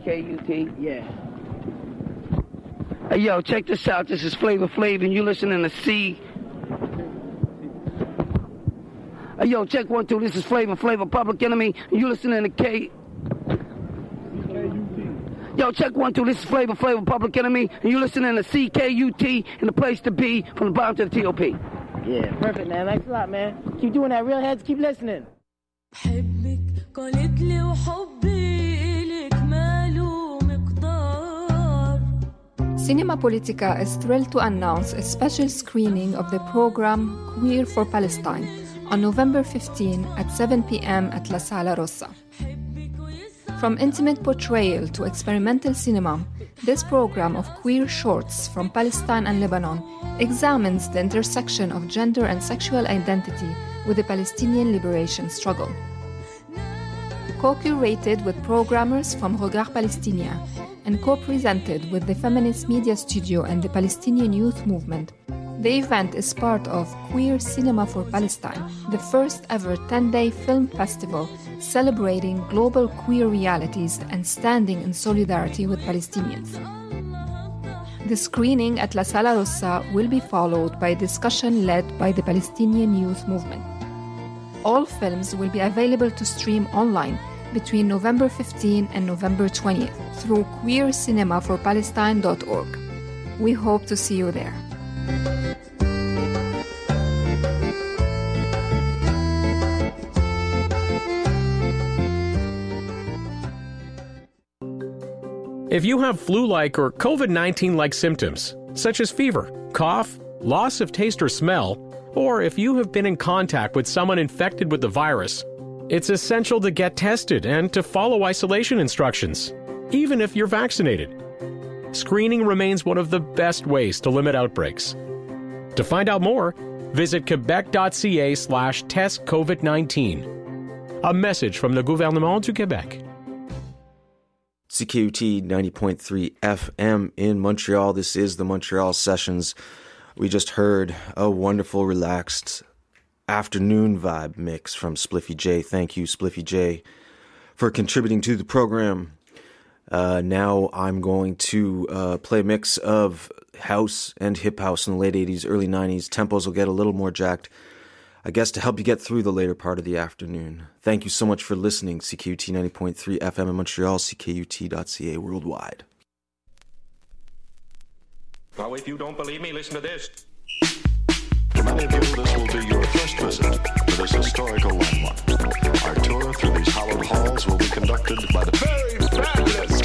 CKUT? Yeah. Hey, yo, check this out. This is Flavor Flav, and you listening to C. Hey, yo, check 1, 2. This is Flavor Flav, Public Enemy, and you listening to K. Yo, check 1, 2. This is Flavor Flav, Public Enemy, and you listening to CKUT, and the place to be from the bottom to the TOP. Yeah, perfect, man. Thanks a lot, man. Keep doing that, real heads. Keep listening. Cinema Politica is thrilled to announce a special screening of the program Queer for Palestine on November 15 at 7 p.m. at La Sala Rossa. From intimate portrayal to experimental cinema, this program of queer shorts from Palestine and Lebanon examines the intersection of gender and sexual identity with the Palestinian liberation struggle. Co-curated with programmers from Regard Palestinien and co-presented with the Feminist Media Studio and the Palestinian Youth Movement, the event is part of Queer Cinema for Palestine, the first ever 10-day film festival celebrating global queer realities and standing in solidarity with Palestinians. The screening at La Sala Rossa will be followed by a discussion led by the Palestinian Youth Movement. All films will be available to stream online between November 15 and November 20th through queercinemaforpalestine.org. We hope to see you there. If you have flu-like or COVID-19-like symptoms, such as fever, cough, loss of taste or smell, or if you have been in contact with someone infected with the virus, it's essential to get tested and to follow isolation instructions, even if you're vaccinated. Screening remains one of the best ways to limit outbreaks. To find out more, visit quebec.ca/testcovid19. A message from the Gouvernement du Québec. CKUT 90.3 FM in Montreal. This is the Montreal Sessions. We just heard a wonderful, relaxed afternoon vibe mix from Spliffy J. Thank you, Spliffy J, for contributing to the program. Now I'm going to play a mix of house and hip house in the late 80s, early 90s. Tempos will get a little more jacked, I guess, to help you get through the later part of the afternoon. Thank you so much for listening. CKUT 90.3 FM in Montreal, CKUT.ca worldwide. Now, if you don't believe me, listen to this. To many of you, this will be your first visit to this historical landmark. Our tour through these hallowed halls will be conducted by the very fabulous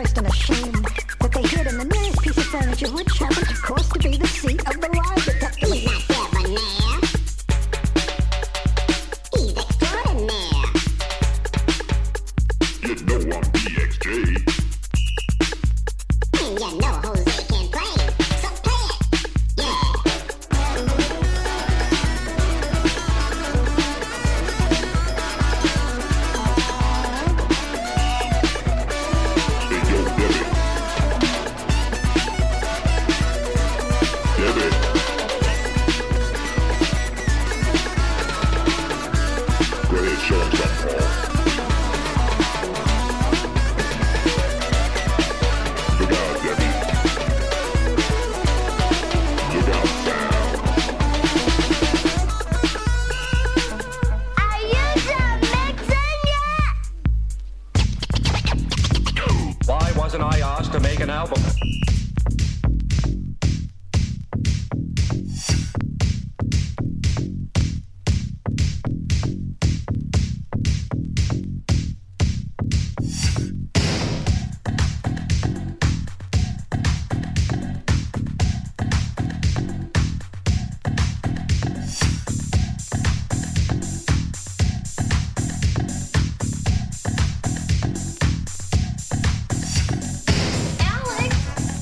embarrassed and ashamed that they hid in the nearest piece of furniture, which happened, of course, to be the seat of the lie detector. He's not debonair. He's extraordinaire. You know I'm BXJ. And you know Jose can play. So play it. Yeah. Hey, yo, Debbie. Debbie. Go ahead, show him something, Paul. Look out, Debbie. Look out, Sal. Are you done mixing yet? Why wasn't I asked to make an album? Alex,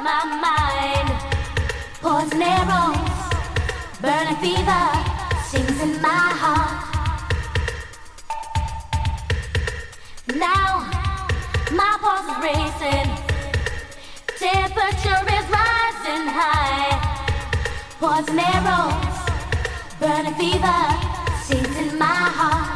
my mind. Poison arrows, burning fever, sings in my heart. Now, my pulse is racing, temperature is rising high. Poison arrows, burning fever, sings in my heart.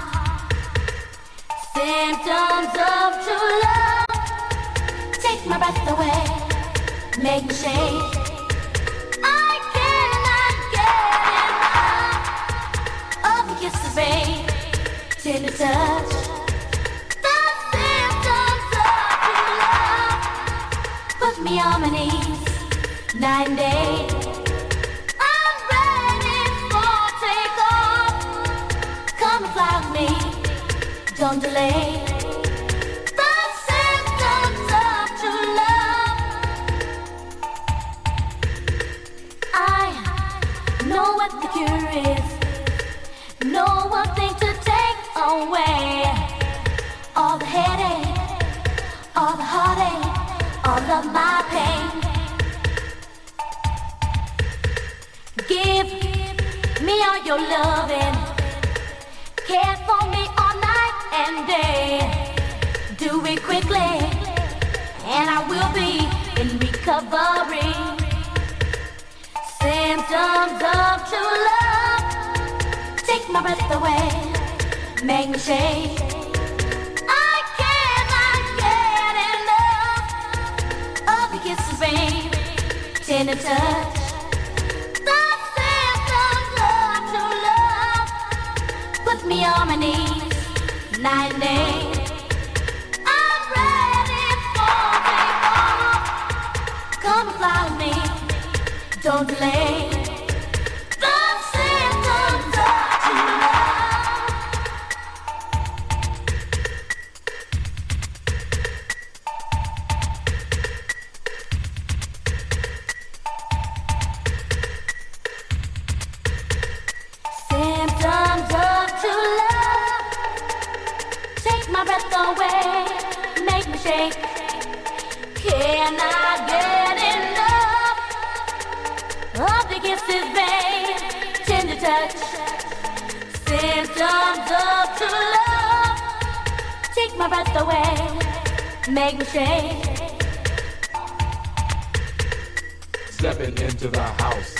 Symptoms of true love, take my breath away, make me shake. I cannot get enough of the kiss of rain, tender touch. The symptoms of true love put me on my knees, night and day. I'm ready for takeoff. Come and fly with me, don't delay. The symptoms of true love. I know what the cure is, know one thing to take away all the headache, all the heartache, all of my pain. Give me all your loving, care for me all night and day. Do it quickly, and I will be in recovery. Symptoms of true love, take my breath away, make me shake. I cannot get enough of the kisses, babe, tender touch. The symptoms of true love put me on my knees, night and day. I'm ready for takeoff. Come and fly with me, don't delay. The symptoms of true love. Symptoms of true love, take my breath away, make me shake. Can I get enough of the kisses, babe, tender touch? Symptoms of true love, take my breath away, make me shake. Stepping into the house.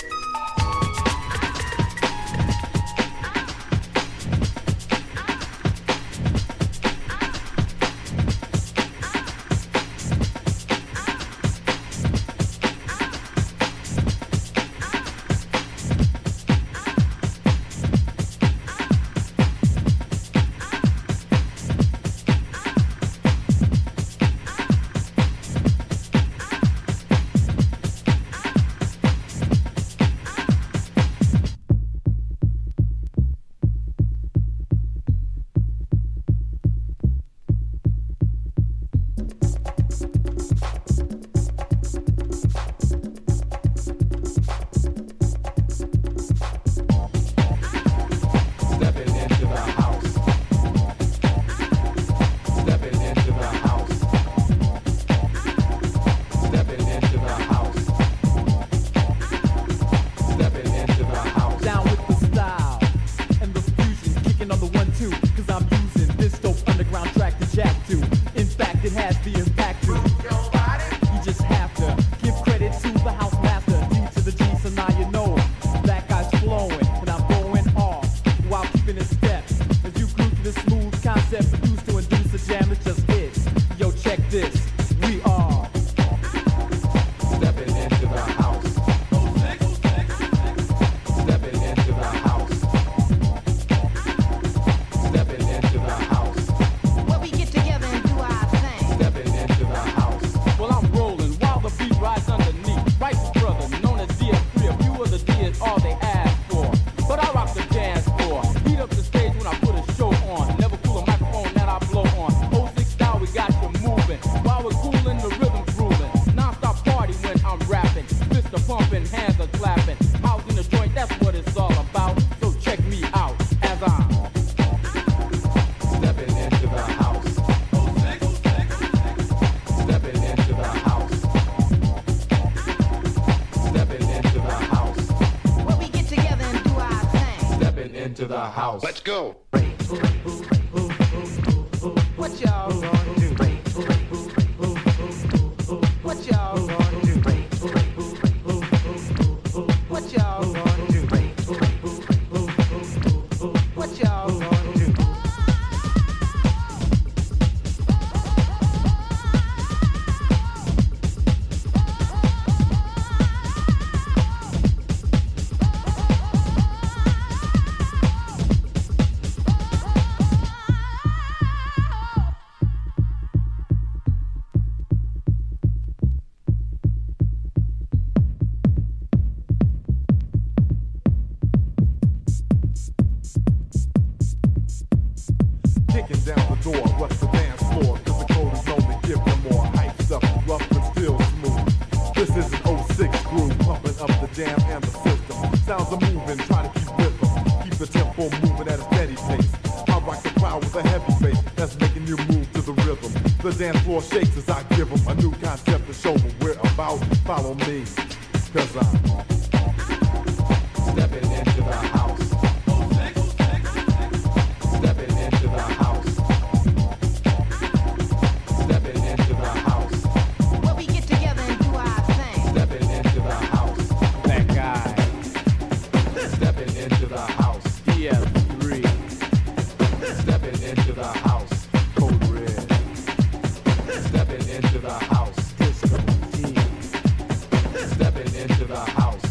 house. Let's go. What y'all gonna do? What y'all gonna do? What y'all gonna do? What y'all gonna do? Kicking down the door, rush the dance floor, cause the code is known to give them more hypes up, rough but still smooth. This is an 06 groove, pumping up the jam and the system. Sounds are moving, try to keep rhythm, keep the tempo moving at a steady pace. I rock the crowd with a heavy bass, that's making you move to the rhythm. The dance floor shakes as I give them a new concept to show them we're about. Follow me, cause I'm stepping into the house. Stepping into the house. Stepping into the house. Where we get together and do our thing. Stepping into the house. That guy. Stepping into the house. DF3. Stepping into the house. Code Red. Stepping into the house. Disco D. Stepping into the house.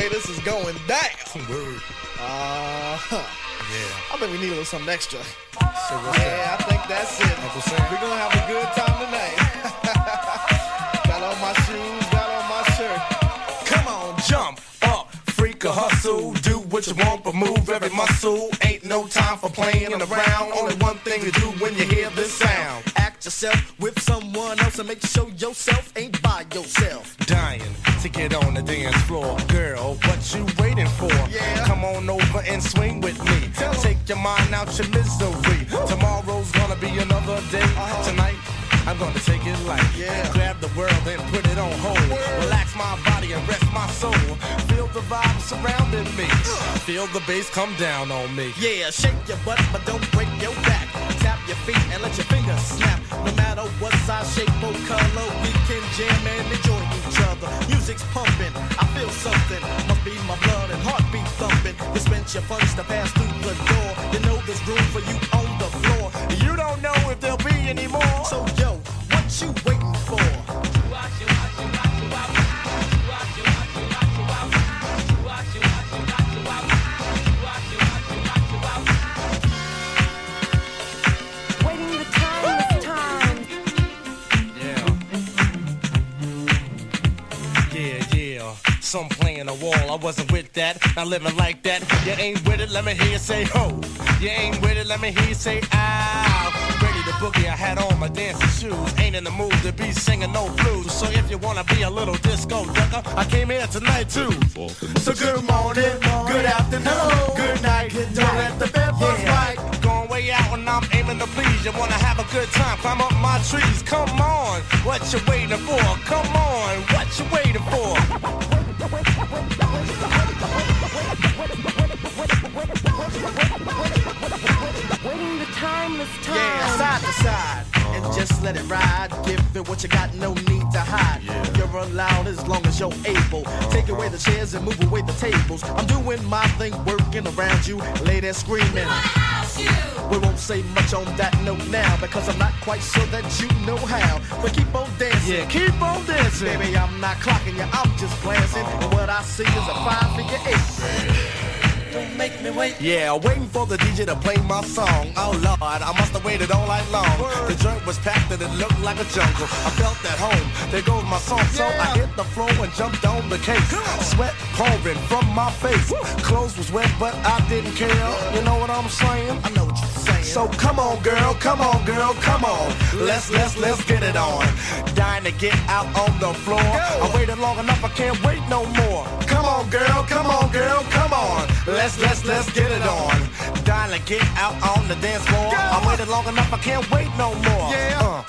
way this is going down. Word. Yeah. I think we need a little something extra. So what's Yeah, I think that's it. Uncle Sam? We're gonna have a good time tonight. Got on my shoes, got on my shirt. Come on, jump up, freak or hustle. Do what you want, but move every muscle. Ain't no time for playing around. Only one thing to do when you hear this sound. Act yourself with someone else and make sure yourself ain't by yourself. Dying to get on the dance floor. Girl, what you waiting for? Yeah. Come on over and swing with me. Take your mind out your misery. Tomorrow's gonna be another day. Tonight, I'm gonna take it light. Grab the world and put it on hold. Relax my body and rest my soul. Feel the vibe surrounding me. Feel the bass come down on me. Yeah, shake your butt, but don't break your back. Tap your feet and let your fingers snap. No matter what size, shape, or color, we can jam and enjoy each other. Music's pumping, I feel something. Must be my blood and heartbeat thumping. You spent your funds to pass through the door. You know there's room for you on the floor. You don't know if there'll be any more. So yo, what you waiting for? Waiting the timeless time. Yeah. Some playing a wall, I wasn't with that. Not living like that. You ain't with it, let me hear you say ho. You ain't with it, let me hear you say ow. Ready to boogie, I had on my dancing shoes. Ain't in the mood to be singing no blues. So if you wanna be a little disco ducker, I came here tonight too. So good morning, good afternoon, good night. Don't let the bed bugs bite. Going way out when I'm aiming to please. You wanna have a good time, climb up my trees. Come on, what you waiting for? Come on, what you waiting for? Waiting the timeless time. Yeah, side to side, and just let it ride. Give it what you got, no need to hide. You're allowed as long as you're able. Take away the chairs and move away the tables. I'm doing my thing, working around you. Lay there screaming. We won't say much on that note now, because I'm not quite sure that you know how. But keep on dancing. Yeah, keep on dancing. Baby, I'm not clocking you, I'm just glancing. And what I see is a 5-figure 8. Don't make me wait. Yeah, waiting for the DJ to play my song. Oh Lord, I must have waited all night long. The joint was packed and it looked like a jungle. I felt at home, there goes my song. So I hit the floor and jumped on the case. Sweat pouring from my face. Clothes was wet, but I didn't care. You know what I'm saying? I know what you're saying. So come on, girl, come on, girl, come on. Let's get it on. Dying to get out on the floor. I waited long enough, I can't wait no more. Come on, girl, come on, girl, come on. Let's get it on. Dying to get out on the dance floor. I waited long enough, I can't wait no more. Yeah.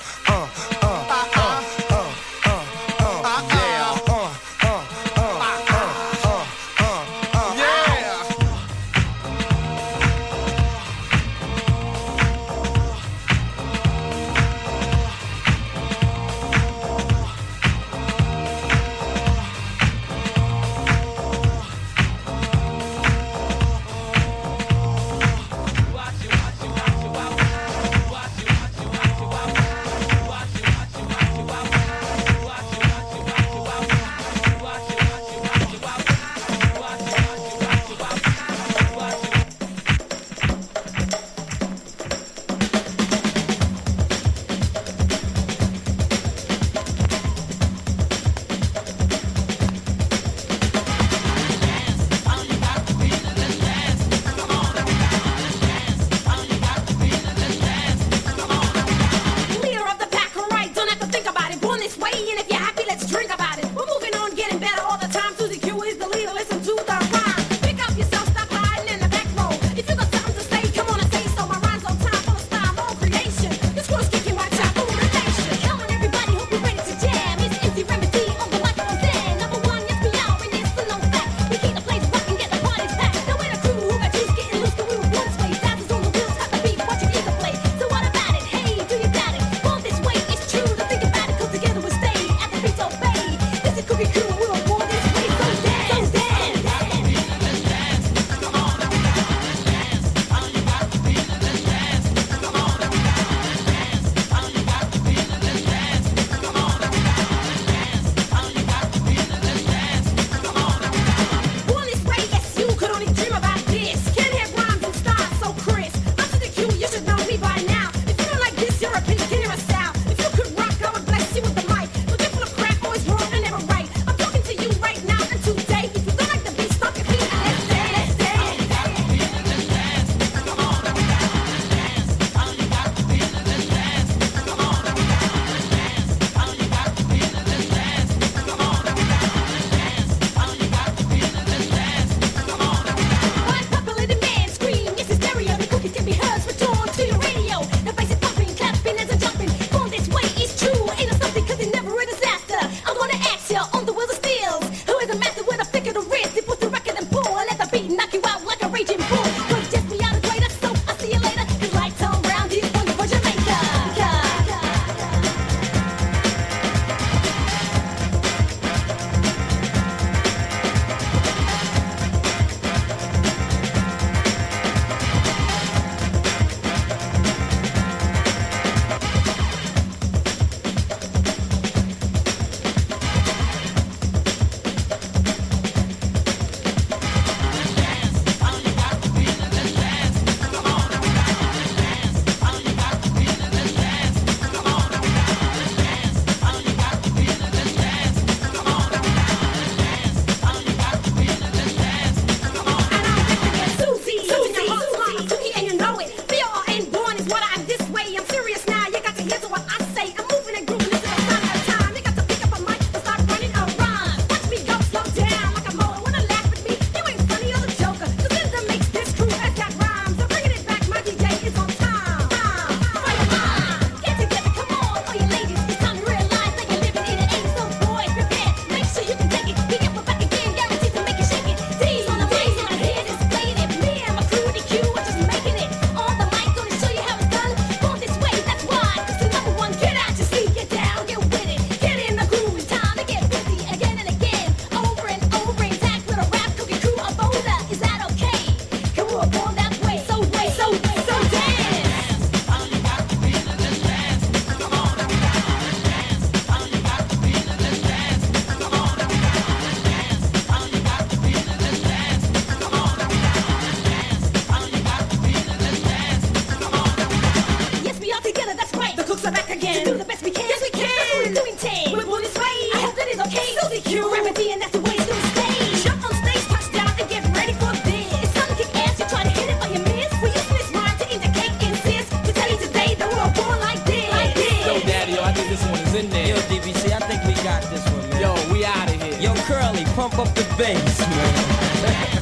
are back again. We do the best we can. Yes, we can. That's what we're doing, Ted. We're born this way. I hope that is okay. So DQ. Remedy, and that's the way it's gonna stay. Jump on stage, touch down, and get ready for this. It's time to kick ass. You're trying to hit it, but you miss. We use this rhyme to indicate insist. To tell you today that we're all born like this. Like this. Yo, Daddy, yo, I think this one is in there. Yo, DBC, I think we got this one, man. Yo, we out of here. Yo, Curly, pump up the bass, man.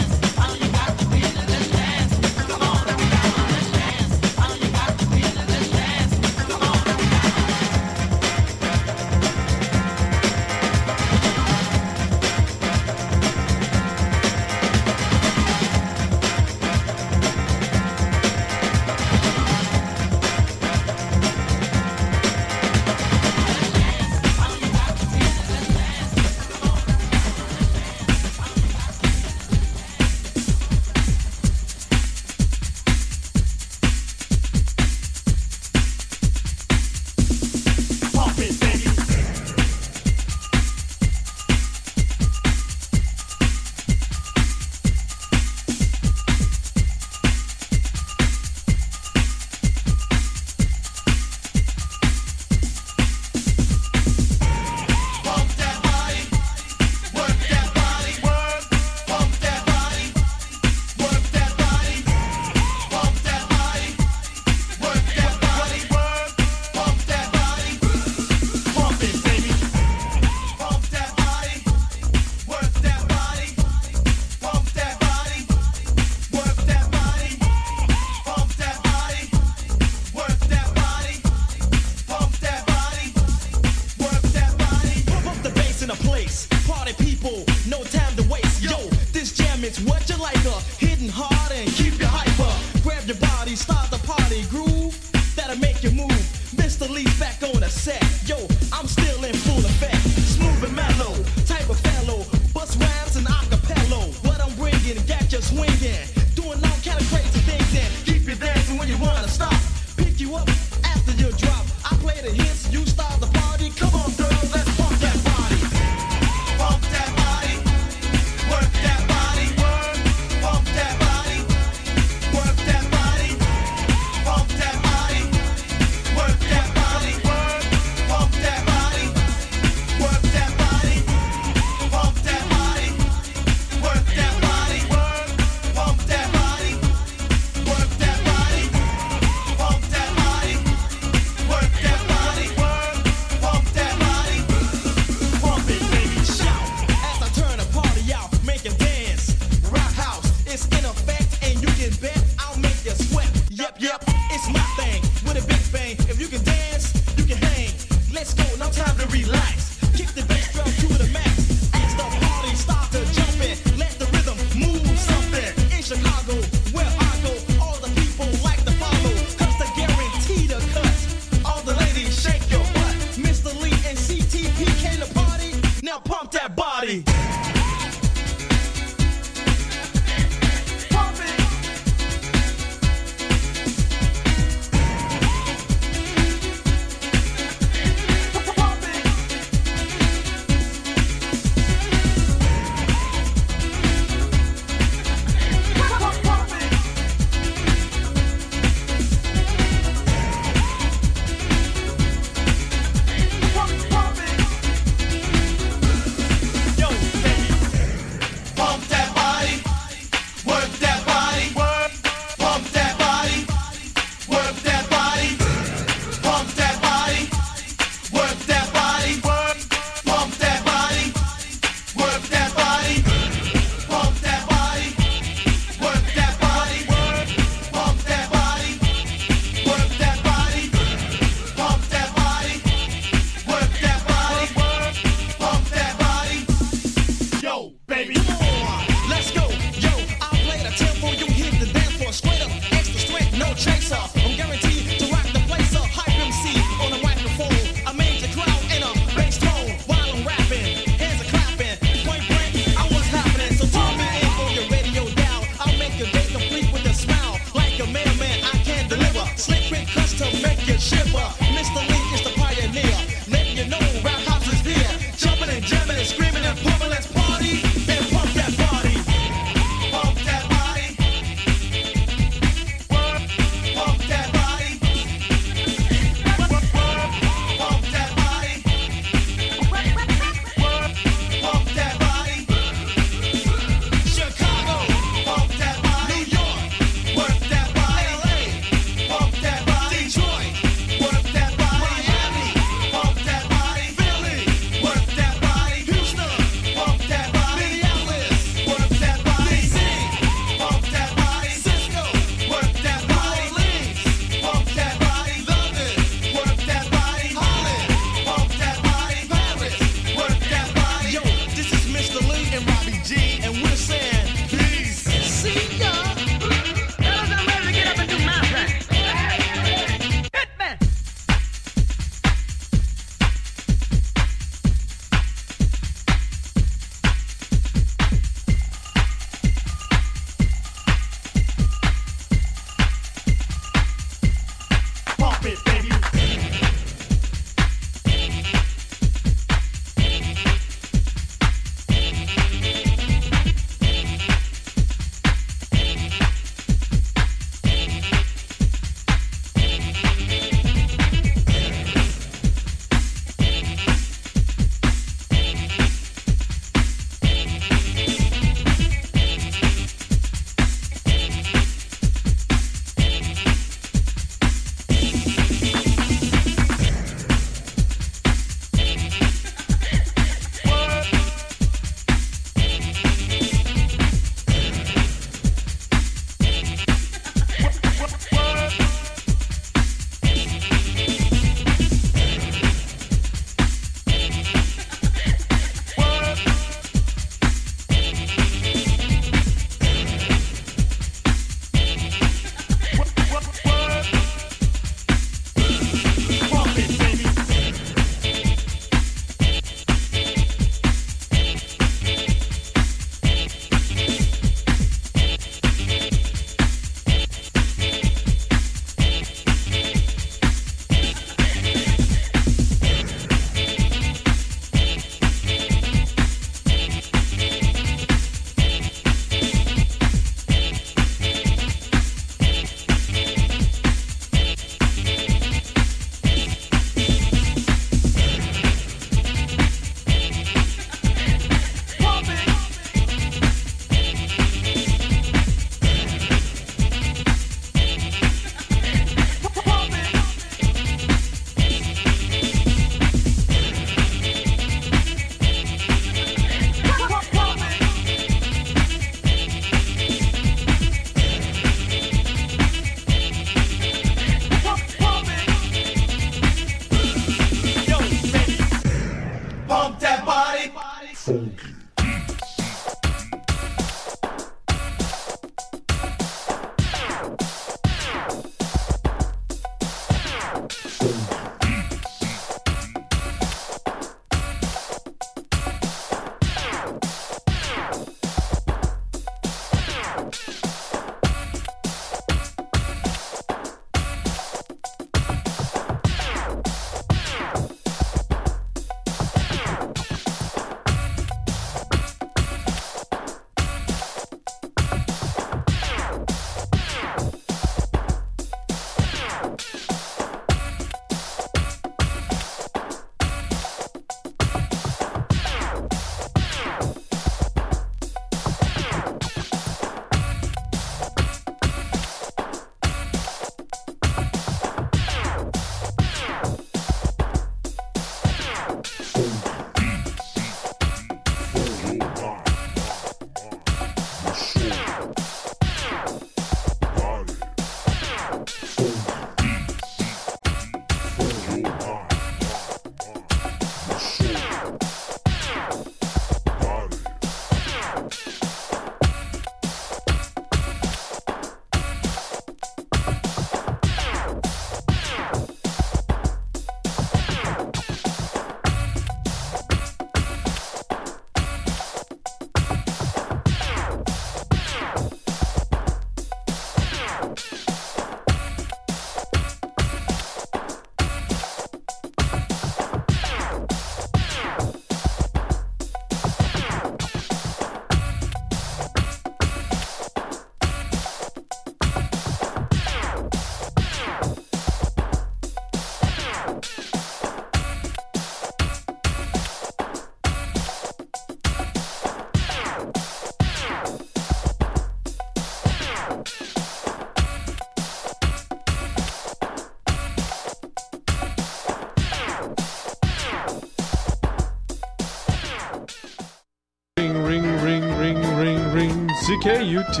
CKUT.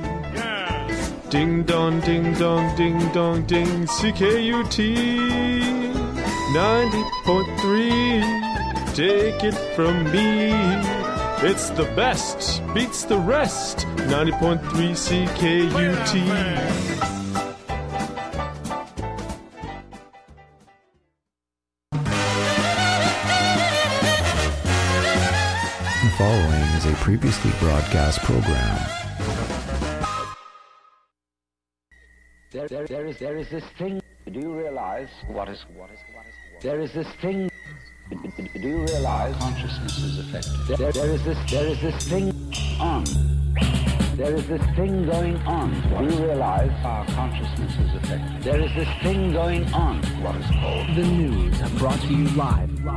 Ding dong, ding dong, ding dong, ding. CKUT 90.3. Take it from me. It's the best, beats the rest. 90.3 CKUT. The following is a previously broadcast program. There is this thing. Do you realize what is? There is this thing. Do you realize consciousness is affected? There is this thing on. There is this thing going on. Do you realize our consciousness is affected? There is this thing going on. What is called the news, brought to you live